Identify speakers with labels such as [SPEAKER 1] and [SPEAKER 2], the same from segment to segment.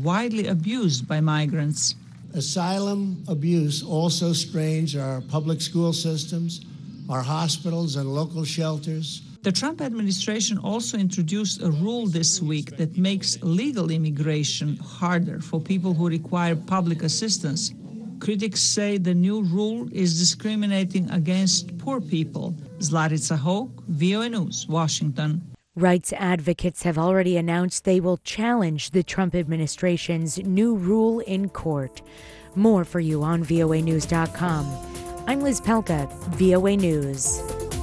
[SPEAKER 1] widely abused by migrants.
[SPEAKER 2] Asylum abuse also strains our public school systems, our hospitals and local shelters.
[SPEAKER 1] The Trump administration also introduced a rule this week that makes legal immigration harder for people who require public assistance. Critics say the new rule is discriminating against poor people. Zlarica Hoke, VOA News, Washington.
[SPEAKER 3] Rights advocates have already announced they will challenge the Trump administration's new rule in court. More for you on voanews.com. I'm Liz Pelka, VOA News.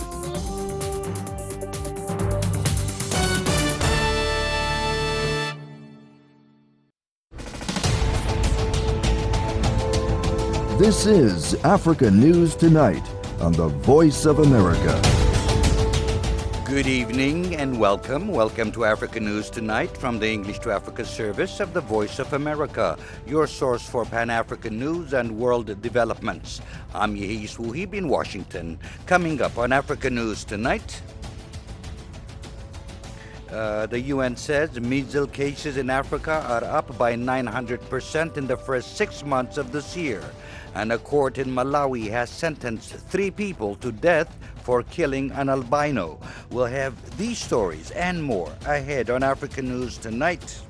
[SPEAKER 4] This is Africa News Tonight on the Voice of America.
[SPEAKER 5] Good evening and welcome. Welcome to Africa News Tonight from the English to Africa service of the Voice of America, your source for Pan-African news and world developments. I'm Yehis Wuhib in Washington. Coming up on Africa News Tonight, the UN says measles cases in Africa are up by 900% in the first 6 months of this year. And a court in Malawi has sentenced 3 people to death for killing an albino. We'll have these stories and more ahead on Africa News Tonight.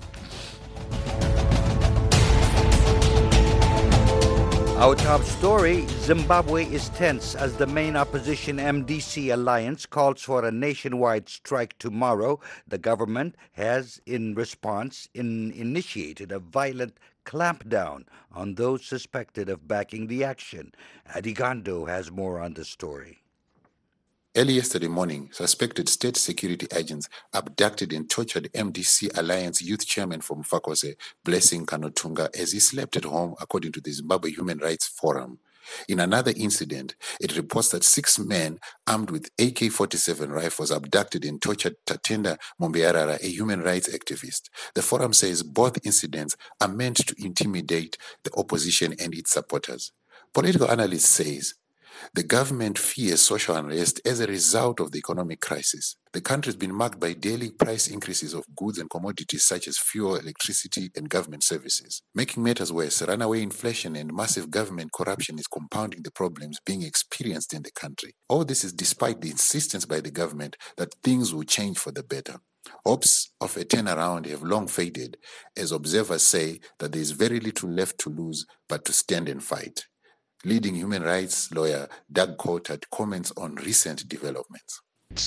[SPEAKER 5] Our top story, Zimbabwe is tense as the main opposition MDC alliance calls for a nationwide strike tomorrow. The government has, in response, initiated a violent clampdown on those suspected of backing the action. Adigando has more on the story.
[SPEAKER 6] Early yesterday morning, suspected state security agents abducted and tortured MDC Alliance youth chairman from Mfakose, Blessing Kanotunga, as he slept at home, according to the Zimbabwe Human Rights Forum. In another incident, it reports that 6 men armed with AK-47 rifles abducted and tortured Tatenda Mombearara, a human rights activist. The forum says both incidents are meant to intimidate the opposition and its supporters. Political analyst says the government fears social unrest as a result of the economic crisis. The country has been marked by daily price increases of goods and commodities such as fuel, electricity, and government services. Making matters worse, runaway inflation and massive government corruption is compounding the problems being experienced in the country. All this is despite the insistence by the government that things will change for the better. Hopes of a turnaround have long faded, as observers say that there is very little left to lose but to stand and fight. Leading human rights lawyer Doug Coulthard comments on recent developments.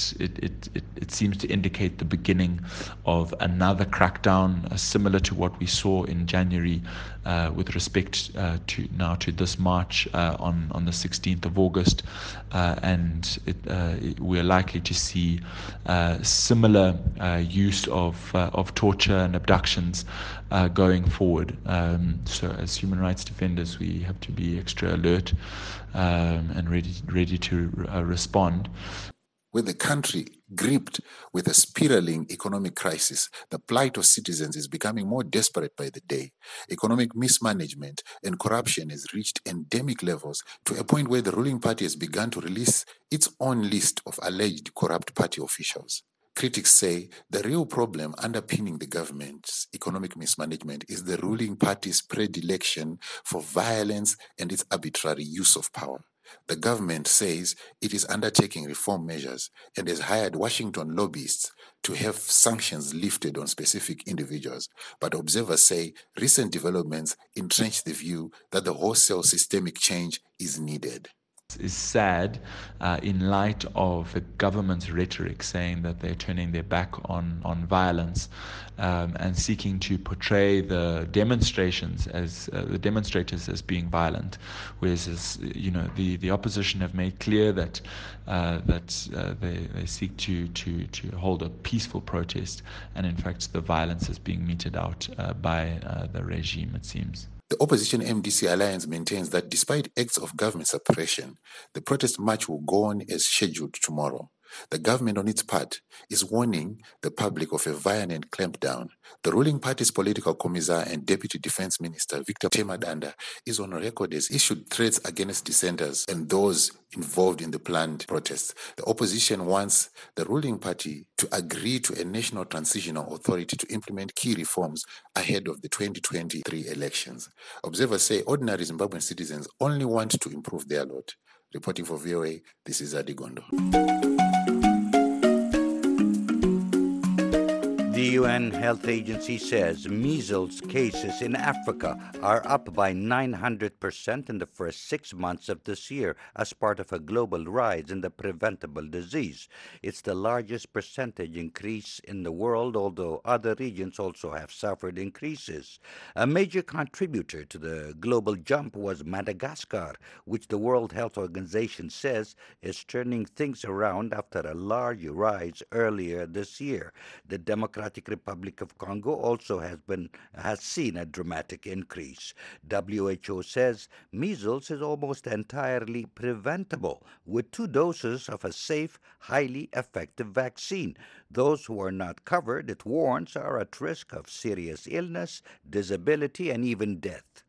[SPEAKER 7] It seems to indicate the beginning of another crackdown, similar to what we saw in January with respect to this march on the 16th of August, and we're likely to see similar use of torture and abductions going forward. So as human rights defenders, we have to be extra alert and ready to respond.
[SPEAKER 6] With the country gripped with a spiraling economic crisis, the plight of citizens is becoming more desperate by the day. Economic mismanagement and corruption has reached endemic levels, to a point where the ruling party has begun to release its own list of alleged corrupt party officials. Critics say the real problem underpinning the government's economic mismanagement is the ruling party's predilection for violence and its arbitrary use of power. The government says it is undertaking reform measures and has hired Washington lobbyists to have sanctions lifted on specific individuals. But observers say recent developments entrench the view that the wholesale systemic change is needed.
[SPEAKER 7] Is sad in light of the government's rhetoric saying that they're turning their back on violence and seeking to portray the demonstrators as being violent, whereas the opposition have made clear that they seek to hold a peaceful protest, and in fact the violence is being meted out by the regime, it seems.
[SPEAKER 6] The opposition MDC alliance maintains that despite acts of government suppression, the protest march will go on as scheduled tomorrow. The government, on its part, is warning the public of a violent clampdown. The ruling party's political commissar and Deputy Defense Minister Victor Temadanda is on record as issued threats against dissenters and those involved in the planned protests. The opposition wants the ruling party to agree to a national transitional authority to implement key reforms ahead of the 2023 elections. Observers say ordinary Zimbabwean citizens only want to improve their lot. Reporting for VOA, this is Adigondo.
[SPEAKER 5] The UN Health Agency says measles cases in Africa are up by 900% in the first 6 months of this year as part of a global rise in the preventable disease. It's the largest percentage increase in the world, although other regions also have suffered increases. A major contributor to the global jump was Madagascar, which the World Health Organization says is turning things around after a large rise earlier this year. The Democratic Republic of Congo also has seen a dramatic increase. WHO says measles is almost entirely preventable with 2 doses of a safe, highly effective vaccine. Those who are not covered, it warns, are at risk of serious illness, disability, and even death.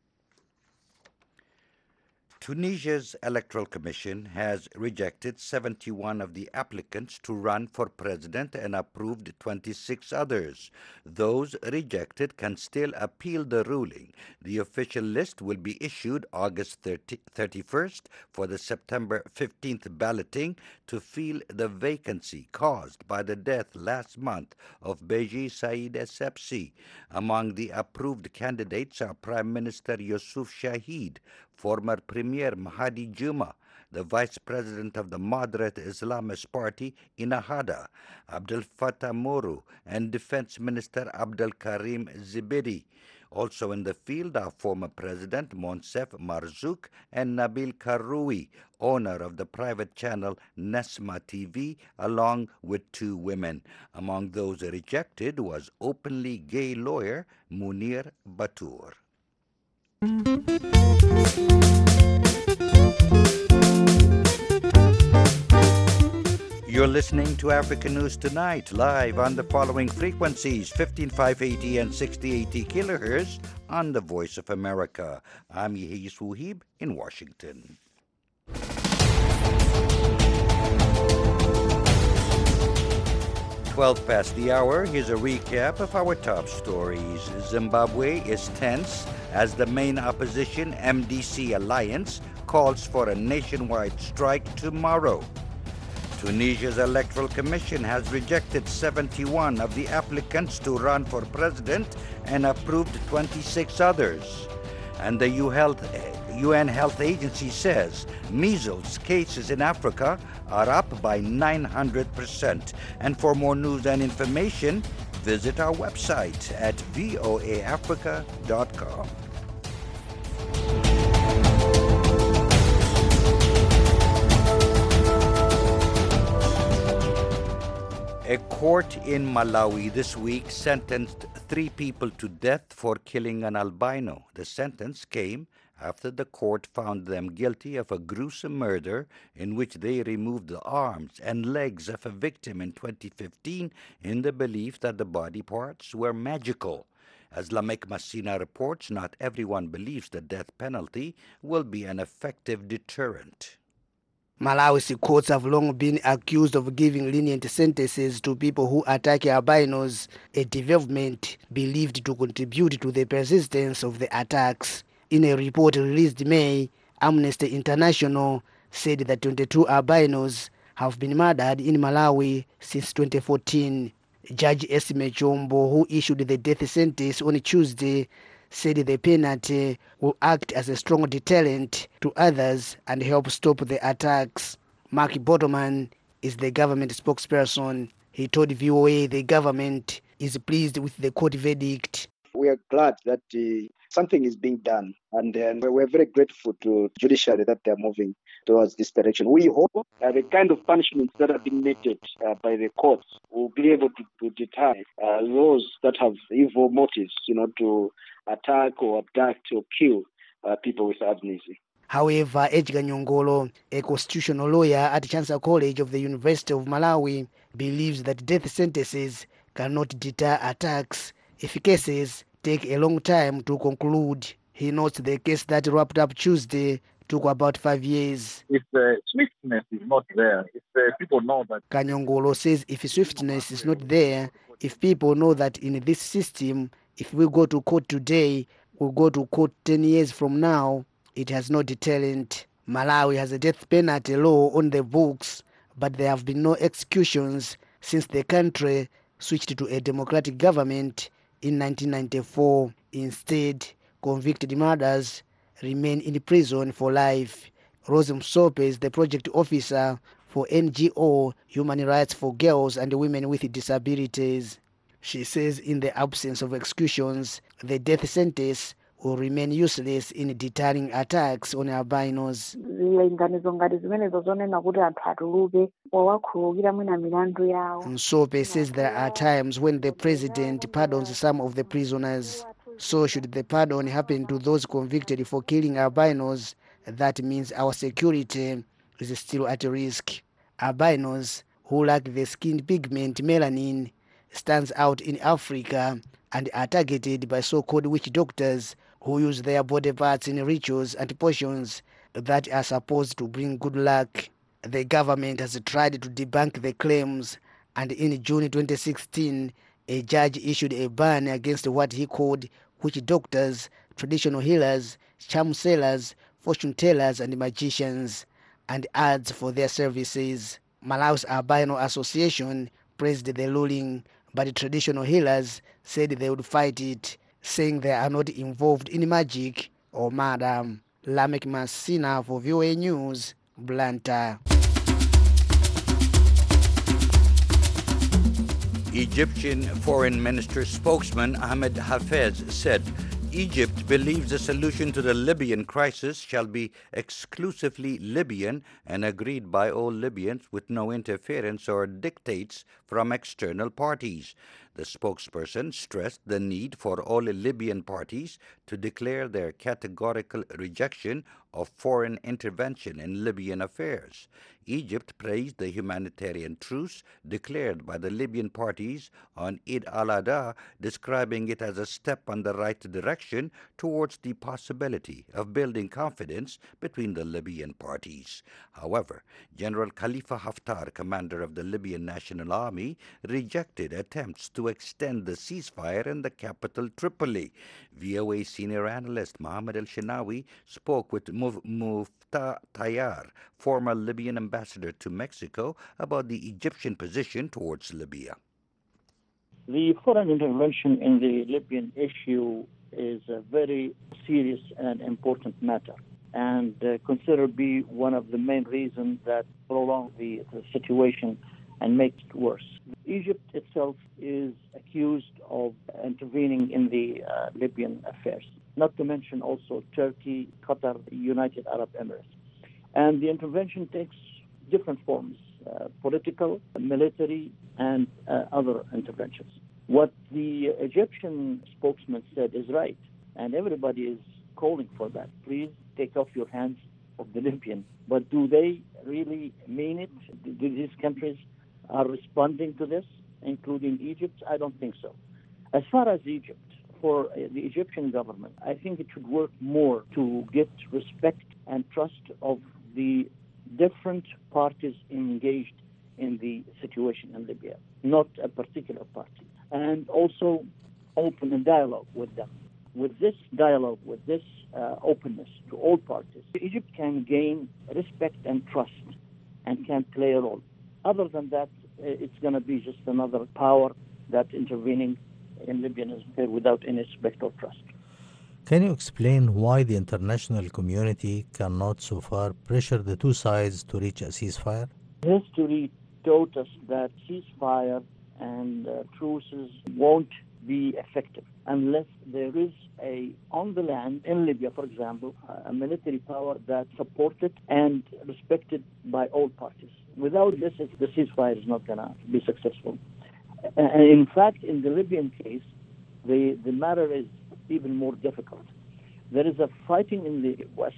[SPEAKER 5] Tunisia's Electoral Commission has rejected 71 of the applicants to run for president and approved 26 others. Those rejected can still appeal the ruling. The official list will be issued August 31st for the September 15th balloting to fill the vacancy caused by the death last month of Beji Said Essebsi. Among the approved candidates are Prime Minister Yousuf Shahid, former Premier Mahdi Juma, the Vice President of the moderate Islamist party Ennahda, Abdel Fattah Moru, and Defense Minister Abdel Karim Zibidi. Also in the field are former President Monsef Marzouk and Nabil Karoui, owner of the private channel Nesma TV, along with 2 women. Among those rejected was openly gay lawyer Munir Batour. You're listening to Africa News Tonight, live on the following frequencies, 15580 and 6080 kilohertz on the Voice of America. I'm Yehis Wuhib in Washington. 12 past the hour, here's a recap of our top stories. Zimbabwe is tense as the main opposition MDC alliance calls for a nationwide strike tomorrow. Tunisia's Electoral Commission has rejected 71 of the applicants to run for president and approved 26 others. And the UN Health Agency says measles cases in Africa are up by 900%. And for more news and information, visit our website at voaafrica.com. A court in Malawi this week sentenced 3 people to death for killing an albino. The sentence came after the court found them guilty of a gruesome murder in which they removed the arms and legs of a victim in 2015 in the belief that the body parts were magical. As Lamek Masina reports, not everyone believes the death penalty will be an effective deterrent.
[SPEAKER 8] Malawi's courts have long been accused of giving lenient sentences to people who attack albinos, a development believed to contribute to the persistence of the attacks. In a report released in May, Amnesty International said that 22 albinos have been murdered in Malawi since 2014. Judge Esme Chombo, who issued the death sentence on Tuesday, said the penalty will act as a strong deterrent to others and help stop the attacks. Mark Bottoman is the government spokesperson. He told VOA the government is pleased with the court verdict.
[SPEAKER 9] We are glad that something is being done, and we're very grateful to judiciary that they're moving towards this direction. We hope the kind of punishments that are being meted by the courts will be able to deter those that have evil motives, to attack or abduct or kill people with urgency.
[SPEAKER 8] However, Edgar Nyongolo, a constitutional lawyer at Chancellor College of the University of Malawi, believes that death sentences cannot deter attacks if cases take a long time to conclude. He notes the case that wrapped up Tuesday took about 5 years.
[SPEAKER 10] If swiftness is not there, if people know that...
[SPEAKER 8] Kanyongolo says if swiftness is not there, if people know that in this system, if we go to court today, we'll go to court 10 years from now, it has no deterrent. Malawi has a death penalty law on the books, but there have been no executions since the country switched to a democratic government in 1994. Instead, convicted murderers remain in prison for life. Rose Msope is the project officer for NGO Human Rights for Girls and Women with Disabilities. She says in the absence of executions, the death sentence will remain useless in deterring attacks on albinos. Msope says there are times when the president pardons some of the prisoners. So should the pardon happen to those convicted for killing albinos, that means our security is still at risk. Albinos, who lack the skin pigment melanin, stands out in Africa and are targeted by so-called witch doctors who use their body parts in rituals and potions that are supposed to bring good luck. The government has tried to debunk the claims, and in June 2016, a judge issued a ban against what he called witch doctors, traditional healers, charm sellers, fortune tellers, and magicians, and ads for their services. Malawi's Albino Association praised the ruling, but the traditional healers said they would fight it, saying they are not involved in magic or murder. Lamek Masina for VOA News, Blantyre.
[SPEAKER 5] Egyptian Foreign Minister spokesman Ahmed Hafez said Egypt believes the solution to the Libyan crisis shall be exclusively Libyan and agreed by all Libyans with no interference or dictates from external parties. The spokesperson stressed the need for all Libyan parties to declare their categorical rejection of foreign intervention in Libyan affairs. Egypt praised the humanitarian truce declared by the Libyan parties on Eid al-Adha, describing it as a step on the right direction towards the possibility of building confidence between the Libyan parties. However, General Khalifa Haftar, commander of the Libyan National Army, rejected attempts to extend the ceasefire in the capital Tripoli. VOA senior analyst Mohammed El-Shinawi spoke with Muftah Tayyar, former Libyan ambassador to Mexico, about the Egyptian position towards Libya.
[SPEAKER 11] The foreign intervention in the Libyan issue is a very serious and important matter, and considered to be one of the main reasons that prolong the situation and make it worse. Egypt itself is accused of intervening in the Libyan affairs, not to mention also Turkey, Qatar, United Arab Emirates. And the intervention takes different forms, political, military, and other interventions. What the Egyptian spokesman said is right, and everybody is calling for that. Please take off your hands of the Libyan. But do they really mean it? Do these countries are responding to this, including Egypt? I don't think so. As far as Egypt, for the Egyptian government, I think it should work more to get respect and trust of the different parties engaged in the situation in Libya, not a particular party, and also open a dialogue with them. With this dialogue, with this openness to all parties, Egypt can gain respect and trust and can play a role. Other than that, it's going to be just another power that intervening in Libyan affairs without any respect or trust.
[SPEAKER 12] Can you explain why the international community cannot so far pressure the two sides to reach a ceasefire?
[SPEAKER 11] History taught us that ceasefire and truces won't be effective unless there is on the land, in Libya, for example, a military power that's supported and respected by all parties. Without this, the ceasefire is not going to be successful. And in fact, in the Libyan case, the matter is even more difficult. There is a fighting in the west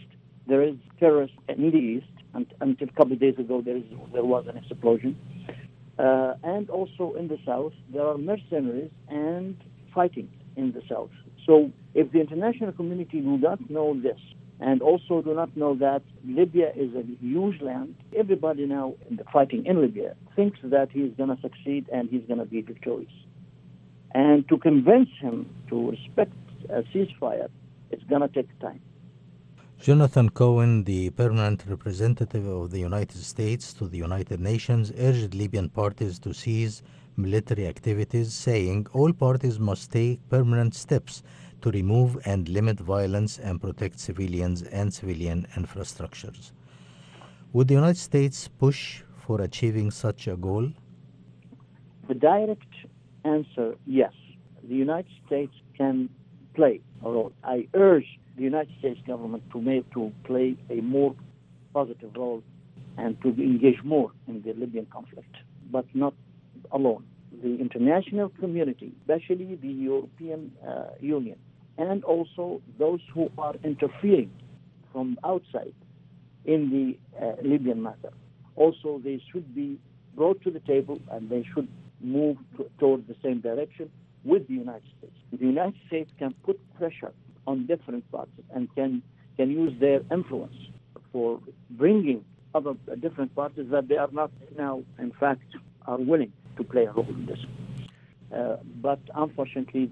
[SPEAKER 11] there is terrorists in the east, and until a couple of days ago there was an explosion. And also in the south, there are mercenaries and fighting in the south. So if the international community do not know this, and also do not know that Libya is a huge land, everybody now in the fighting in Libya thinks that he's going to succeed and he's going to be victorious. And to convince him to respect a ceasefire, it's going to take time.
[SPEAKER 12] Jonathan Cohen, the permanent representative of the United States to the United Nations, urged Libyan parties to cease military activities, saying all parties must take permanent steps to remove and limit violence and protect civilians and civilian infrastructures. Would the United States push for achieving such a goal?
[SPEAKER 11] The direct answer, yes. The United States can play a role. I urge the United States government to play a more positive role and to engage more in the Libyan conflict, but not alone. The international community, especially the European Union, and also those who are interfering from outside in the Libyan matter, also they should be brought to the table and they should move toward the same direction with the United States. The United States can put pressure on different parties and can use their influence for bringing other different parties that they are not now, in fact, are willing to play a role in this. But unfortunately,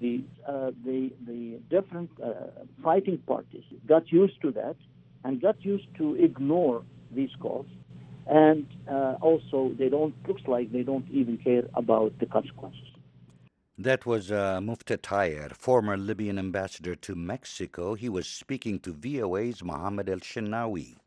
[SPEAKER 11] the different fighting parties got used to that and got used to ignore these calls, and also looks like they don't even care about the consequences.
[SPEAKER 5] That was Mufti Tayer, former Libyan ambassador to Mexico. He was speaking to VOA's Mohammed El-Shenawi.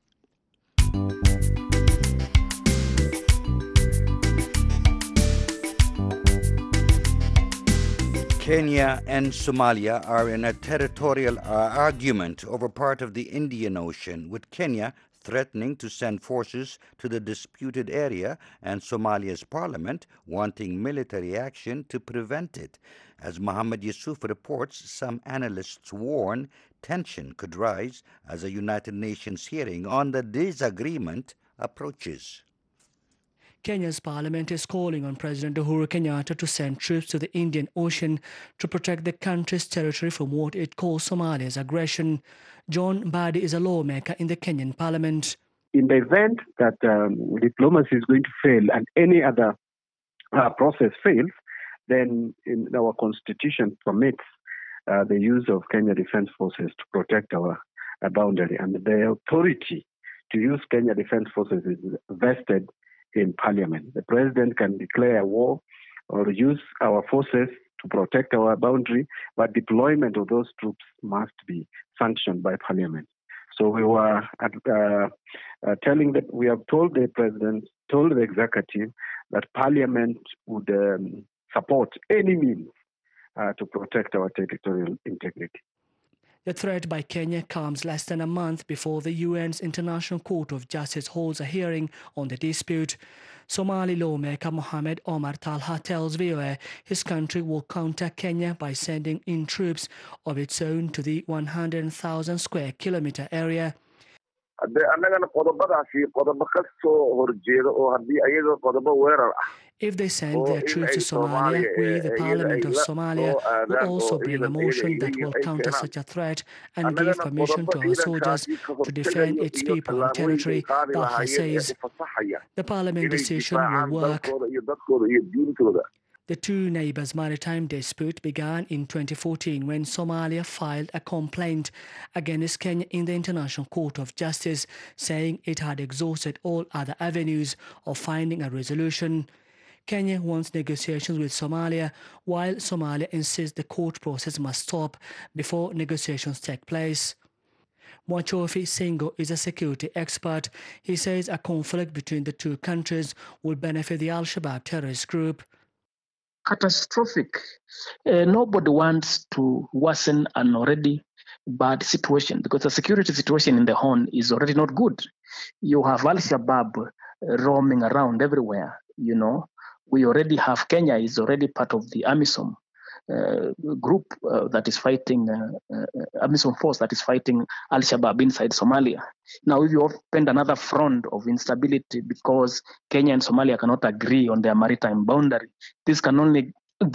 [SPEAKER 5] Kenya and Somalia are in a territorial argument over part of the Indian Ocean, with Kenya threatening to send forces to the disputed area and Somalia's parliament wanting military action to prevent it. As Mohammed Yusuf reports, some analysts warn tension could rise as a United Nations hearing on the disagreement approaches.
[SPEAKER 13] Kenya's parliament is calling on President Uhuru Kenyatta to send troops to the Indian Ocean to protect the country's territory from what it calls Somalia's aggression. John Badi is a lawmaker in the Kenyan parliament.
[SPEAKER 14] In the event that diplomacy is going to fail and any other process fails, then our constitution permits the use of Kenya Defense Forces to protect our boundary. And the authority to use Kenya Defense Forces is vested in Parliament. The President can declare war or use our forces to protect our boundary, but deployment of those troops must be sanctioned by Parliament. So we were telling that we have told the President, told the Executive that Parliament would support any means to protect our territorial integrity.
[SPEAKER 13] The threat by Kenya comes less than a month before the UN's International Court of Justice holds a hearing on the dispute. Somali lawmaker Mohamed Omar Talha tells VOA his country will counter Kenya by sending in troops of its own to the 100,000 square kilometer area. If they send their troops to Somalia, we, the Parliament of Somalia, will also bring a motion that will counter such a threat and give permission to our soldiers to defend its people and territory, Talha says. The Parliament decision will work. The two neighbors' maritime dispute began in 2014 when Somalia filed a complaint against Kenya in the International Court of Justice, saying it had exhausted all other avenues of finding a resolution. Kenya wants negotiations with Somalia, while Somalia insists the court process must stop before negotiations take place. Mwachofi Singo is a security expert. He says a conflict between the two countries will benefit the Al-Shabaab terrorist group.
[SPEAKER 15] Catastrophic. Nobody wants to worsen an already bad situation because the security situation in the Horn is already not good. You have Al-Shabaab roaming around everywhere, you know. We already have Kenya is already part of the AMISOM. group that is fighting, AMISOM force that is fighting Al-Shabaab inside Somalia. Now, if you opened another front of instability because Kenya and Somalia cannot agree on their maritime boundary, this can only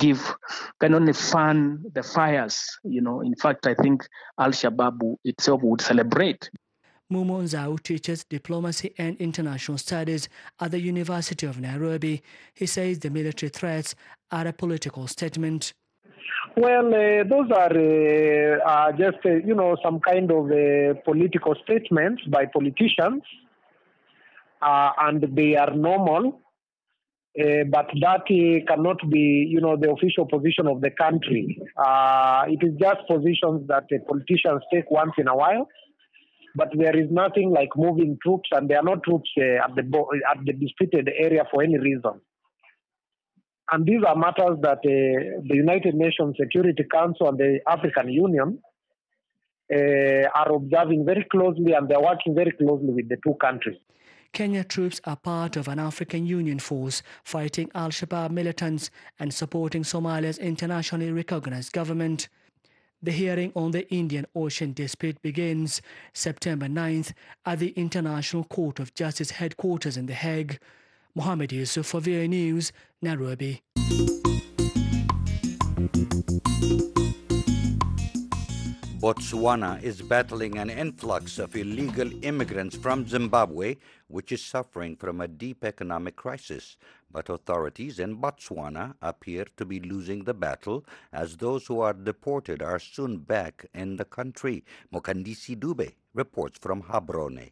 [SPEAKER 15] fan the fires. In fact, I think Al-Shabaab itself would celebrate.
[SPEAKER 13] Mumo Nzau teaches diplomacy and international studies at the University of Nairobi. He says the military threats are a political statement.
[SPEAKER 16] Well, those are just, some kind of political statements by politicians, and they are normal, but that cannot be, the official position of the country. It is just positions that politicians take once in a while, but there is nothing like moving troops, and there are no troops at the disputed area for any reason. And these are matters that the United Nations Security Council and the African Union are observing very closely, and they're working very closely with the two countries.
[SPEAKER 13] Kenya troops are part of an African Union force fighting Al-Shabaab militants and supporting Somalia's internationally recognized government. The hearing on the Indian Ocean dispute begins September 9th at the International Court of Justice headquarters in The Hague. Mohammed Yusuf for VOA News, Nairobi.
[SPEAKER 5] Botswana is battling an influx of illegal immigrants from Zimbabwe, which is suffering from a deep economic crisis. But authorities in Botswana appear to be losing the battle, as those who are deported are soon back in the country. Mokandisi Dube reports from Gaborone.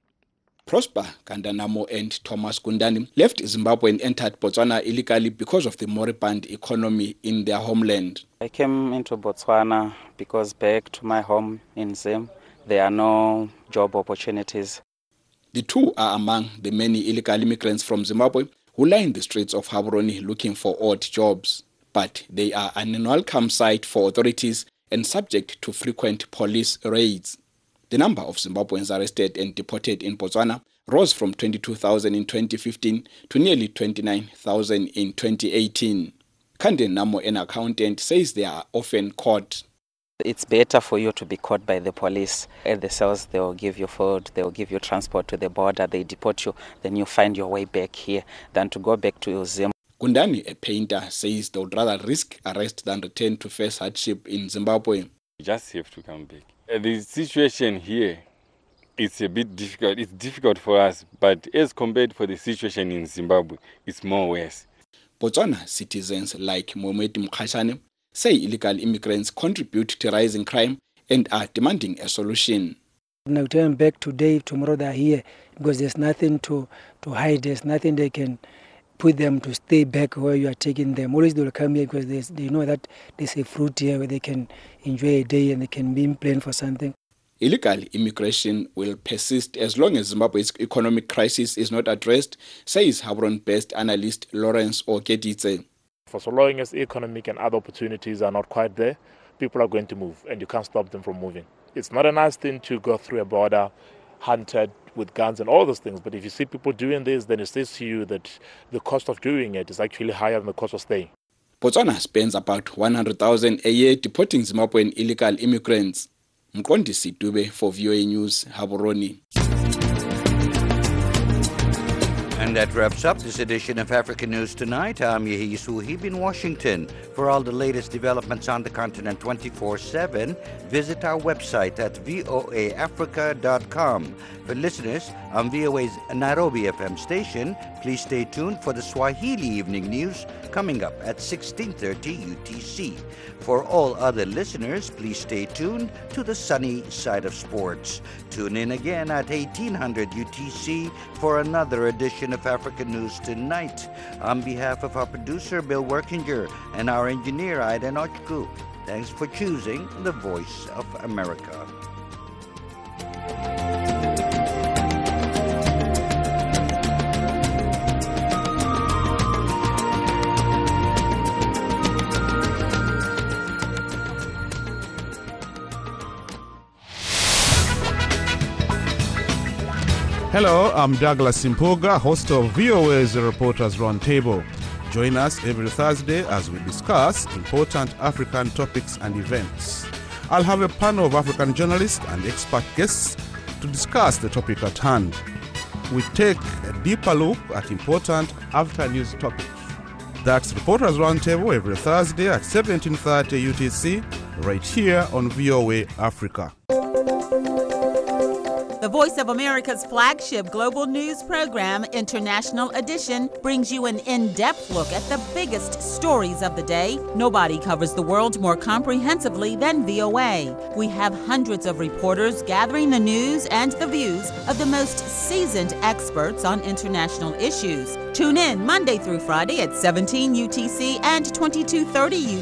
[SPEAKER 17] Prosper Kandanamo and Thomas Kundani left Zimbabwe and entered Botswana illegally because of the moribund economy in their homeland.
[SPEAKER 18] I came into Botswana because back to my home in Zim, there are no job opportunities.
[SPEAKER 17] The two are among the many illegal immigrants from Zimbabwe who line the streets of Gaborone looking for odd jobs. But they are an unwelcome sight for authorities and subject to frequent police raids. The number of Zimbabweans arrested and deported in Botswana rose from 22,000 in 2015 to nearly 29,000 in 2018. Kande Namo, an accountant, says they are often caught.
[SPEAKER 18] It's better for you to be caught by the police. At the cells, they will give you food, they will give you transport to the border, they deport you, then you find your way back here than to go back to Zim.
[SPEAKER 17] Kundani, a painter, says they would rather risk arrest than return to face hardship in Zimbabwe.
[SPEAKER 19] You just have to come back. The situation here is a bit difficult. It's difficult for us, but as compared for the situation in Zimbabwe, it's more worse.
[SPEAKER 17] Botswana citizens like Mohamed Mkhashane say illegal immigrants contribute to rising crime and are demanding a solution.
[SPEAKER 20] Now turn back today, tomorrow they're here because there's nothing to hide. There's nothing they can put them to stay back where you are taking them. Always they will come here because they know that there's a fruit here where they can enjoy a day and they can be in plan for something.
[SPEAKER 17] Illegal immigration will persist as long as Zimbabwe's economic crisis is not addressed, says Gaborone-based analyst Lawrence Ogeditse.
[SPEAKER 21] For so long as economic and other opportunities are not quite there, people are going to move and you can't stop them from moving. It's not a nice thing to go through a border hunted with guns and all those things, but if you see people doing this, then it says to you that the cost of doing it is actually higher than the cost of staying.
[SPEAKER 17] Botswana spends about 100,000 a year deporting Zimbabwean illegal immigrants. Mqondisi Dube for VOA News, Gaborone.
[SPEAKER 5] And that wraps up this edition of African News Tonight. I'm Yehi Suhib in Washington. For all the latest developments on the continent 24/7, visit our website at voaafrica.com. For listeners on VOA's Nairobi FM station, please stay tuned for the Swahili Evening News coming up at 16:30 UTC. For all other listeners, please stay tuned to the sunny side of sports. Tune in again at 1800 UTC for another edition of African News Tonight. On behalf of our producer, Bill Workinger, and our engineer, Aiden Ochku, thanks for choosing the Voice of America.
[SPEAKER 22] Hello, I'm Douglas Simpoga, host of VOA's Reporters Roundtable.
[SPEAKER 2] Join us every Thursday as we discuss important African topics and events. I'll have a panel of African journalists and expert guests to discuss the topic at hand. We take a deeper look at important after-news topics. That's Reporters Roundtable every Thursday at 17:30 UTC, right here on VOA Africa.
[SPEAKER 22] The Voice of America's flagship global news program, International Edition, brings you an in-depth look at the biggest stories of the day. Nobody covers the world more comprehensively than VOA. We have hundreds of reporters gathering the news and the views of the most seasoned experts on international issues. Tune in Monday through Friday at 17 UTC and 22:30